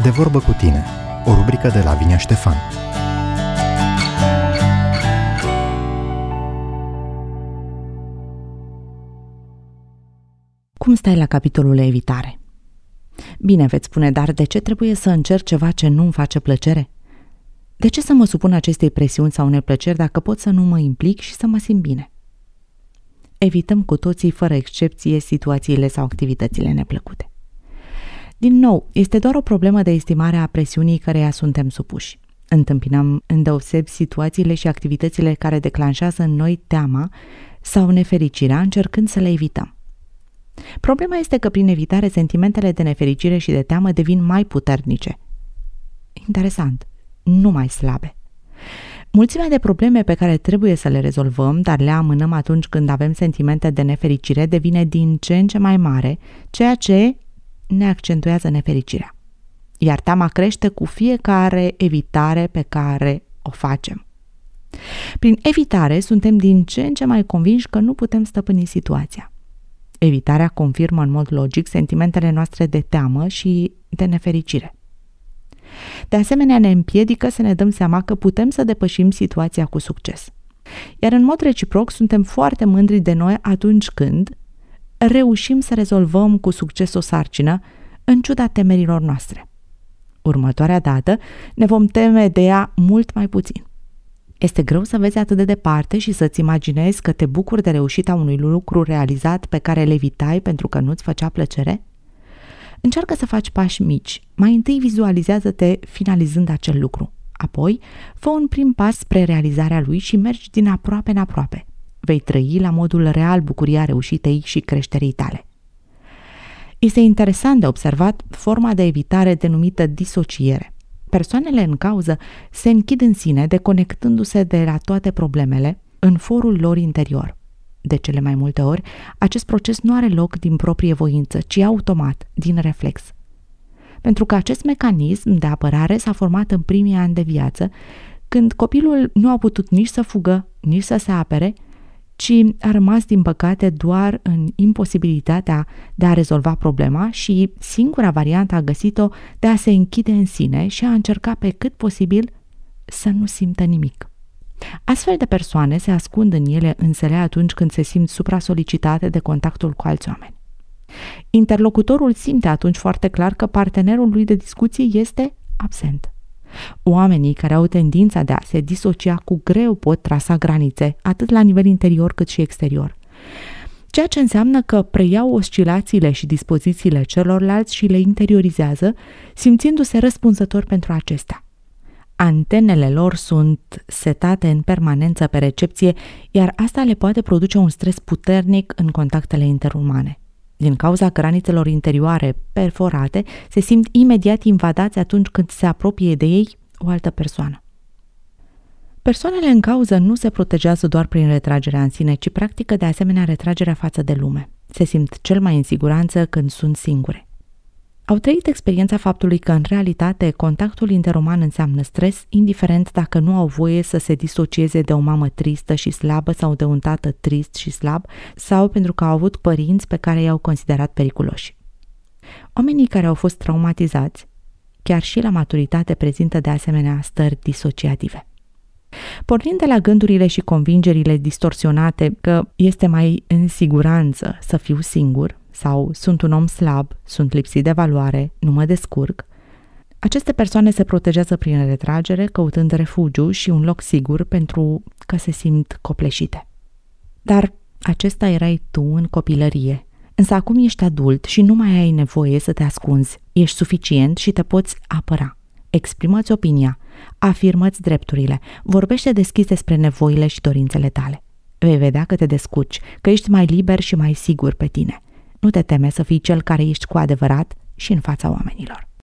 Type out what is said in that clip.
De vorbă cu tine, o rubrică de Lavinia Ștefan. Cum stai la capitolul evitare? Bine, veți spune, dar de ce trebuie să încerc ceva ce nu-mi face plăcere? De ce să mă supun acestei presiuni sau neplăceri dacă pot să nu mă implic și să mă simt bine? Evităm cu toții, fără excepție, situațiile sau activitățile neplăcute. Din nou, este doar o problemă de estimare a presiunii căreia suntem supuși. Întâmpinăm îndeosebi situațiile și activitățile care declanșează în noi teama sau nefericirea, încercând să le evităm. Problema este că prin evitare sentimentele de nefericire și de teamă devin mai puternice. Interesant, nu mai slabe. Mulțimea de probleme pe care trebuie să le rezolvăm, dar le amânăm atunci când avem sentimente de nefericire, devine din ce în ce mai mare, ceea ce ne accentuează nefericirea. Iar teama crește cu fiecare evitare pe care o facem. Prin evitare suntem din ce în ce mai convinși că nu putem stăpâni situația. Evitarea confirmă în mod logic sentimentele noastre de teamă și de nefericire. De asemenea, ne împiedică să ne dăm seama că putem să depășim situația cu succes. Iar în mod reciproc suntem foarte mândri de noi atunci când reușim să rezolvăm cu succes o sarcină în ciuda temerilor noastre. Următoarea dată ne vom teme de ea mult mai puțin. Este greu să vezi atât de departe și să-ți imaginezi că te bucuri de reușita unui lucru realizat pe care le evitai pentru că nu-ți făcea plăcere? Încearcă să faci pași mici. Mai întâi vizualizează-te finalizând acel lucru. Apoi, fă un prim pas spre realizarea lui și mergi din aproape în aproape. Vei trăi la modul real bucuria reușitei și creșterii tale. Este interesant de observat forma de evitare denumită disociere. Persoanele în cauză se închid în sine, deconectându-se de la toate problemele în forul lor interior. De cele mai multe ori, acest proces nu are loc din proprie voință, ci automat, din reflex. Pentru că acest mecanism de apărare s-a format în primii ani de viață, când copilul nu a putut nici să fugă, nici să se apere, ci a rămas, din păcate, doar în imposibilitatea de a rezolva problema și singura variantă a găsit-o de a se închide în sine și a încerca pe cât posibil să nu simtă nimic. Astfel de persoane se ascund în ele însele atunci când se simt supra-solicitate de contactul cu alți oameni. Interlocutorul simte atunci foarte clar că partenerul lui de discuție este absent. Oamenii care au tendința de a se disocia cu greu pot trasa granițe, atât la nivel interior cât și exterior. Ceea ce înseamnă că preiau oscilațiile și dispozițiile celorlalți și le interiorizează, simțindu-se răspunzători pentru acestea. Antenele lor sunt setate în permanență pe recepție, iar asta le poate produce un stres puternic în contactele interumane. Din cauza granițelor interioare perforate, se simt imediat invadați atunci când se apropie de ei o altă persoană. Persoanele în cauză nu se protejează doar prin retragerea în sine, ci practică de asemenea retragerea față de lume. Se simt cel mai în siguranță când sunt singure. Au trăit experiența faptului că, în realitate, contactul interuman înseamnă stres, indiferent dacă nu au voie să se disocieze de o mamă tristă și slabă sau de un tată trist și slab, sau pentru că au avut părinți pe care i-au considerat periculoși. Oamenii care au fost traumatizați, chiar și la maturitate, prezintă de asemenea stări disociative. Pornind de la gândurile și convingerile distorsionate că este mai în siguranță să fiu singur, sau sunt un om slab, sunt lipsit de valoare, nu mă descurc, aceste persoane se protejează prin retragere, căutând refugiu și un loc sigur pentru că se simt copleșite. Dar acesta erai tu în copilărie, însă acum ești adult și nu mai ai nevoie să te ascunzi, ești suficient și te poți apăra. Exprimă-ți opinia, afirmă-ți drepturile, vorbește deschis despre nevoile și dorințele tale. Vei vedea că te descurci, că ești mai liber și mai sigur pe tine. Nu te teme să fii cel care ești cu adevărat și în fața oamenilor.